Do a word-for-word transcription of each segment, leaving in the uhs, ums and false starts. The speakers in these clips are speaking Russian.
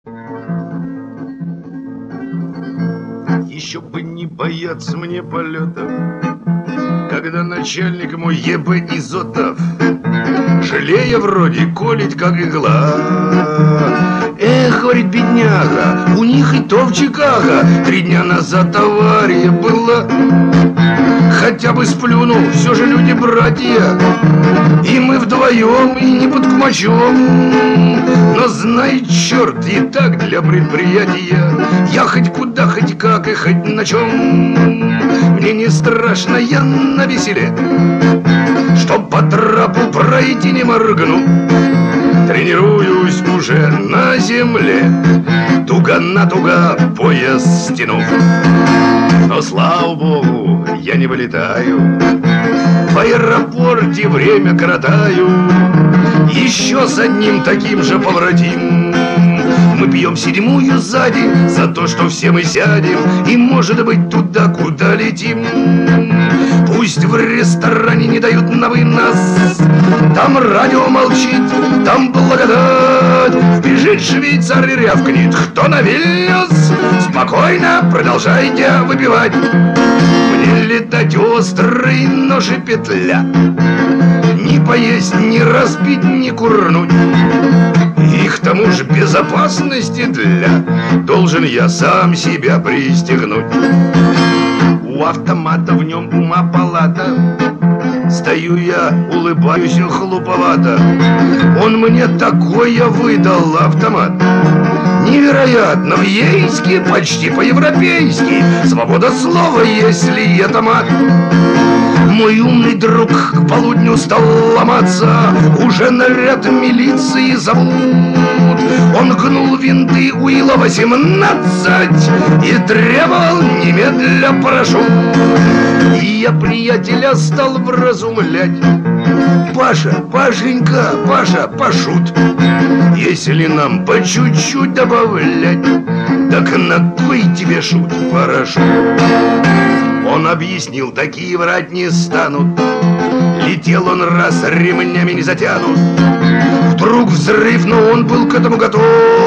Еще бы не бояться мне полетов, когда начальник мой еб Изотов, жалея вроде колить как игла. Эх, говорит бедняга, у них и то в Чикаго три дня назад авария была. Хотя бы сплюнул, все же люди братья, и мы вдвоем, и не под кумачом. Но знай, черт, и так для предприятия я хоть куда, хоть как и хоть на чем. Мне не страшно, я навеселе, чтоб по трапу пройти не моргну. Тренируюсь уже на земле, туго на туго пояс стянув. Но, слава богу, я не вылетаю, в аэропорте время коротаю. Еще с одним таким же побратим мы пьем седьмую сзади за то, что все мы сядем и, может быть, туда, куда летим. Пусть в ресторане не дают на вынос, там радио молчит, там благодать. Вбежит швейцар и рявкнет: кто на Вильнюс? Спокойно продолжайте выпивать. Мне летать острый нож и петля, ни поесть, ни разбить, ни курнуть. И к тому же безопасности для должен я сам себя пристегнуть. У автомата в нем ума палата, стою я, улыбаюсь хлуповато. Он мне такое выдал автомат, невероятно, в ейске, почти по-европейски. Свобода слова, если это мат. Мой умный друг к полудню стал ломаться, уже наряд милиции зовут. Он гнул винты Уилла восемнадцать и требовал немедля парашют. И я приятеля стал вразумлять: Паша, Пашенька, Паша, пошут, если нам по чуть-чуть добавлять, так на кой тебе шут парашют? Он объяснил, такие врать не станут. Летел он раз, ремнями не затянут. Вдруг взрыв, но он был к этому готов.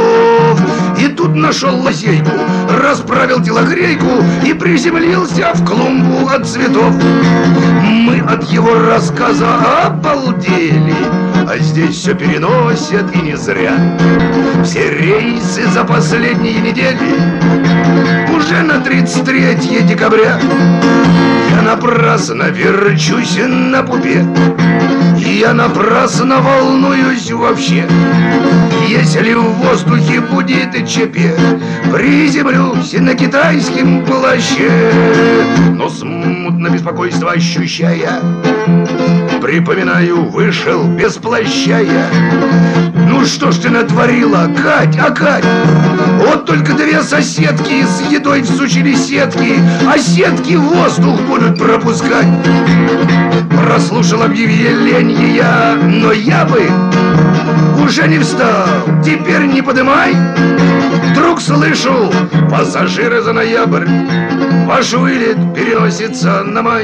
И тут нашел лазейку, расправил телогрейку и приземлился в клумбу от цветов. Мы от его рассказа обалдели, а здесь все переносят и не зря. Все рейсы за последние недели уже на тридцать третье декабря. Я напрасно верчусь на пупе, я напрасно волнуюсь вообще. Если в воздухе будет ЧП, приземлюсь на китайском плаще. Но смутно беспокойство ощущая, припоминаю, вышел без плаща я. Ну что ж ты натворила, Кать, а Кать? Вот только две соседки с едой всучили сетки, а сетки воздух будут пропускать. Прослушал объявление я, но я бы уже не встал, теперь не подымай. Вдруг слышу, пассажиры за ноябрь, ваш вылет переносится на май.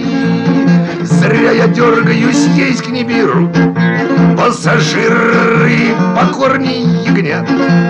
Зря я дергаюсь, есть не беру, пассажиры покорней ягнят.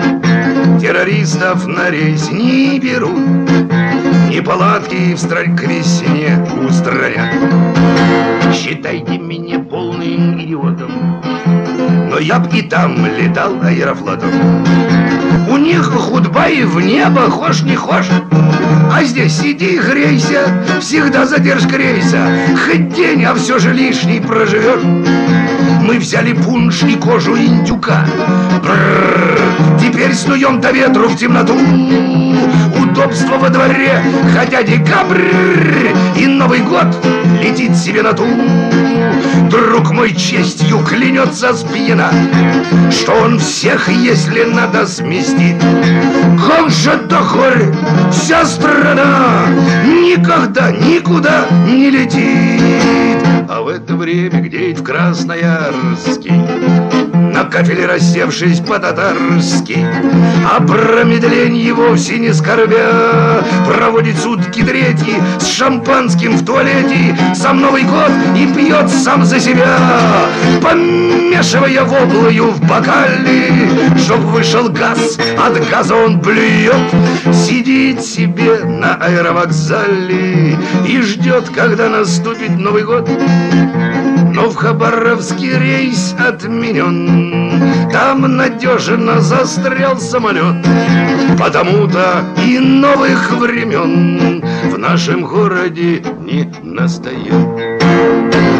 Террористов на рейс не берут, неполадки в стране к весне устранят. Считайте меня полным идиотом, но я б и там летал аэрофлотом. У них худба и в небо, хошь не хошь, а здесь сиди и грейся, всегда задержка рейса. Хоть день, а все же лишний проживешь. Мы взяли пунш и кожу индюка, бррр, теперь снуем до ветру в темноту. Удобство во дворе, хотя декабрь и Новый год летит себе на ту. Друг мой честью клянется спьяна, что он всех, если надо, сместит. Как же до горы вся страна никогда никуда не летит. А в это время где-то в Красноярске на на кафеле рассевшись по-татарски, о промедлении вовсе не скорбя, проводит сутки третьи с шампанским в туалете, сам Новый год и пьет сам за себя, помешивая воблою в бокале, чтоб вышел газ, от газа он блюет, сидит себе на аэровокзале и ждет, когда наступит Новый год. Но в Хабаровский рейс отменен, там надежно застрял самолет. Потому-то и новых времен в нашем городе не настает.